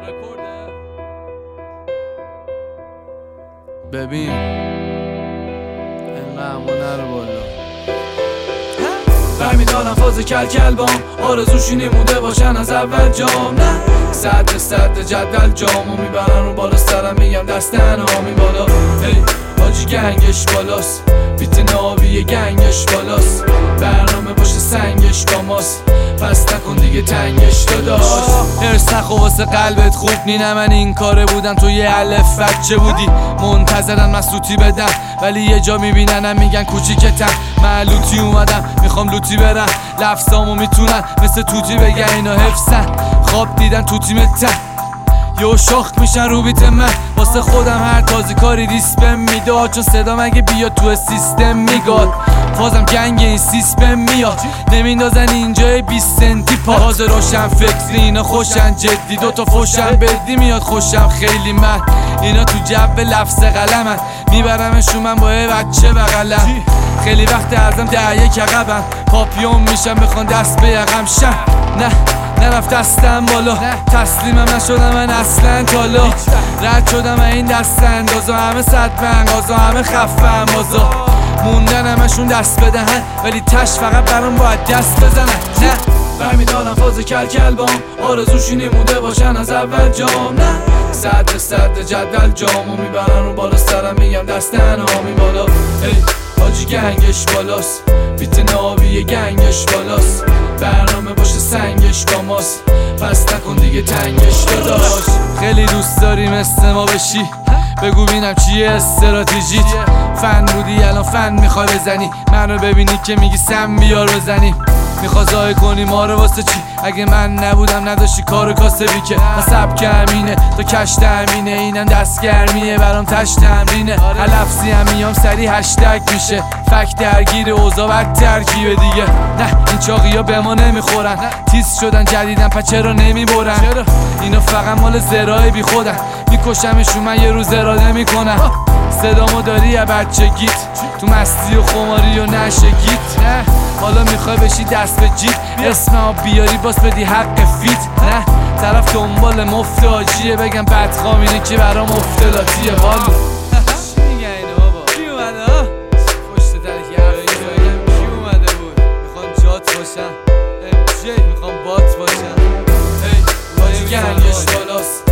ببین اینقدر همون نرو بالا برمیدارم فاز کل بام آرزوشونی مونده باشن از اول جام نه صد جدول جامو میبرن رو بالا سرم میگم دستن آمی بالا هی باجی گنگش بالاست بیت نابی گنگش بالاست برنامه باشه سنگش با ماست پس نکن دیگه تنگش داداش هرس نخو واسه قلبت خوب نینه من این کاره بودم تو یه الف بچه بودی منتظرن من سوتی بدم ولی یه جا میبیننم میگن کوچیکتم من لوتی اومدم میخوام لوتی برم لفظامو میتونن مثل توتی بگن اینا حفظن خواب دیدن تو تیمتن یو شاخ میشن رو بیت من واسه خودم هر تازی کاری ریسپم میداد چون صدا مگه بیاد تو سیستم میگاد فازم گنگ این سیسپم میاد نمیندازن اینجای 20 سنتی پاز روشن فکری اینا خوشن جدی دوتا فوشن بدی میاد خوشم خیلی من اینا تو جو لفظ قلمن میبرمشون من با یه بچه بغلم خیلی وقت ازم 10 عقبم پاپیون میشم بخوان دست به یقم شم نه نرفت دستم بالا تسلیمم نشدم من اصلا تالا رد شدم این دست اندازا همه صد بنگازا همه خفم بازا موندن همشون دست بدهن ولی تش فقط برام باید دست بزنن نه برمیدارم فاز کل بام آرزوشونی مونده باشن از اول جام نه صد جدول جامو میبرن رو بالا سرم میگم دستن آمی بالا هی حاجی گنگش بالاست بیت نابی گنگش بالاست برنامه باشه سنگش با ماست پس نکن دیگه تنگش داداش خیلی دوست داری مثل ما بشی بگو بینم چیه استراتژیت فن بودی الان فن میخوای بزنی منو ببینی که میگی سم بیار بزنی میخوای زای کنی ما رو واسه چی اگه من نبودم نداشتی کارو کاسبی که من سبک همینه تو کش تامینه اینم دست گرمیه برام تش تمرینه لفظی هم میام سری هشتگ میشه فک درگیر اوضاع بد ترکیبه دیگه نه این چاقی ها به ما نمیخورن تیز شدن جدیدن پس چرا نمیبرن اینا فقط مال زرای بی خودن میکشمشون من یه روز اراده میکنم صدامو داری یا بچگیت تو مستی و خماری و نشگیت نه حالا میخوای بشی دست به جیب اسمم بیاری باس بدی حق فیت نه طرف دنبال مفت آجیه بگم بدخوامینه که برام افتلاتیه والا چی میگن اینو بابا کی اومده ها پشت در بگم کی اومده بود میخوان جات باشن ام جی میخوان بات باشن هی باجی گنگش بالاست